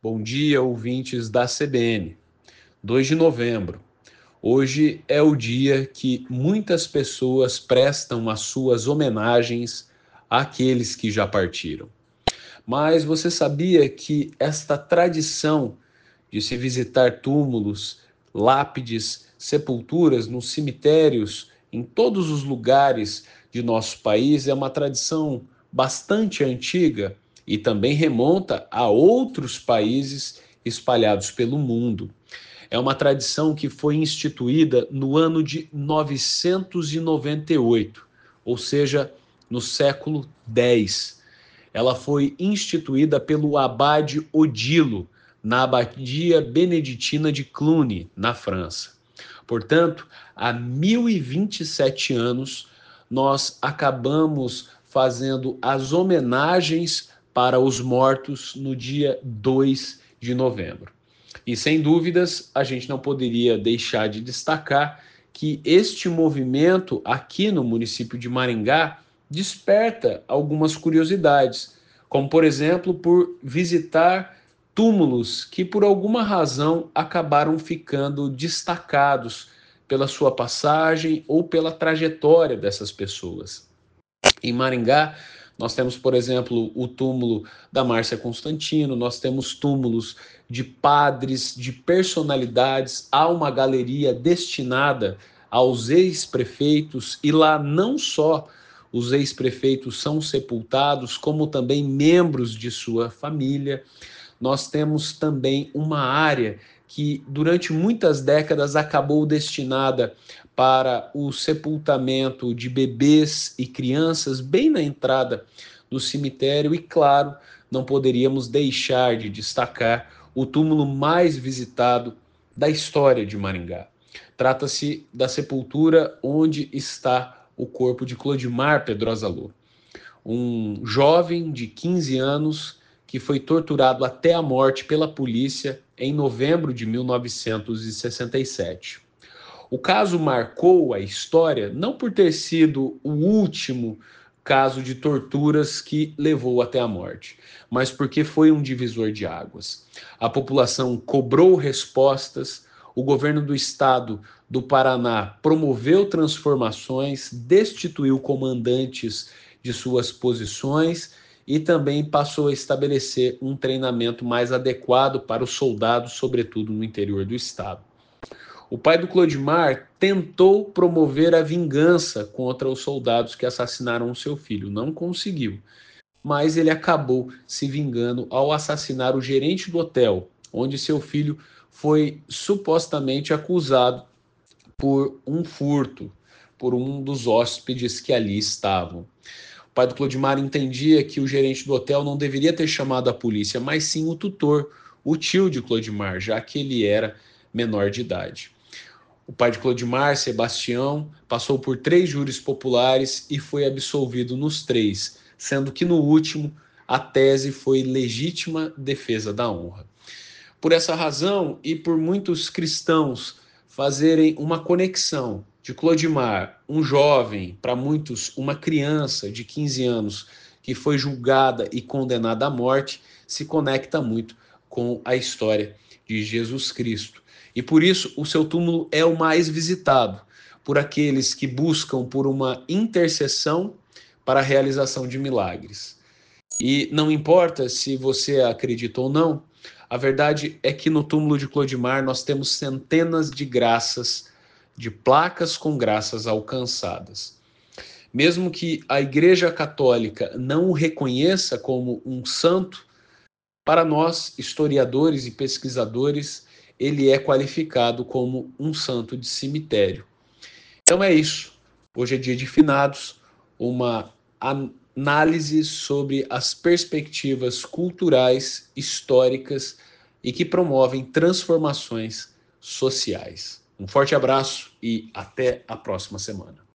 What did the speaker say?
Bom dia, ouvintes da CBN. 2 de novembro. Hoje é o dia que muitas pessoas prestam as suas homenagens àqueles que já partiram. Mas você sabia que esta tradição de se visitar túmulos, lápides, sepulturas nos cemitérios, em todos os lugares de nosso país, é uma tradição bastante antiga e também remonta a outros países espalhados pelo mundo. É uma tradição que foi instituída no ano de 998, ou seja, no século X. Ela foi instituída pelo abade Odilo, na abadia beneditina de Cluny, na França. Portanto, há 1027 anos, nós acabamos fazendo as homenagens para os mortos no dia 2 de novembro. E sem dúvidas, a gente não poderia deixar de destacar que este movimento aqui no município de Maringá desperta algumas curiosidades, como por exemplo, por visitar túmulos que por alguma razão acabaram ficando destacados pela sua passagem ou pela trajetória dessas pessoas. Em Maringá, nós temos, por exemplo, o túmulo da Márcia Constantino, nós temos túmulos de padres, de personalidades, há uma galeria destinada aos ex-prefeitos, e lá não só os ex-prefeitos são sepultados, como também membros de sua família. Nós temos também uma área que durante muitas décadas acabou destinada para o sepultamento de bebês e crianças bem na entrada do cemitério. E claro, não poderíamos deixar de destacar o túmulo mais visitado da história de Maringá. Trata-se da sepultura onde está o corpo de Clodimar Pedrosa Lô, um jovem de 15 anos que foi torturado até a morte pela polícia em novembro de 1967. O caso marcou a história não por ter sido o último caso de torturas que levou até a morte, mas porque foi um divisor de águas. A população cobrou respostas, o governo do estado do Paraná promoveu transformações, destituiu comandantes de suas posições e também passou a estabelecer um treinamento mais adequado para os soldados, sobretudo no interior do estado. O pai do Clodimar tentou promover a vingança contra os soldados que assassinaram o seu filho. Não conseguiu, mas ele acabou se vingando ao assassinar o gerente do hotel, onde seu filho foi supostamente acusado por um furto, por um dos hóspedes que ali estavam. O pai do Clodimar entendia que o gerente do hotel não deveria ter chamado a polícia, mas sim o tutor, o tio de Clodimar, já que ele era menor de idade. O pai de Clodimar, Sebastião, passou por 3 júris populares e foi absolvido nos 3, sendo que no último a tese foi legítima defesa da honra. Por essa razão, e por muitos cristãos fazerem uma conexão de Clodimar, um jovem, para muitos uma criança de 15 anos, que foi julgada e condenada à morte, se conecta muito com a história de Jesus Cristo. E por isso o seu túmulo é o mais visitado por aqueles que buscam por uma intercessão para a realização de milagres. E não importa se você acredita ou não, a verdade é que no túmulo de Clodimar nós temos centenas de graças, de placas com graças alcançadas. Mesmo que a Igreja Católica não o reconheça como um santo, para nós, historiadores e pesquisadores, ele é qualificado como um santo de cemitério. Então é isso. Hoje é dia de finados, uma análise sobre as perspectivas culturais, históricas e que promovem transformações sociais. Um forte abraço e até a próxima semana.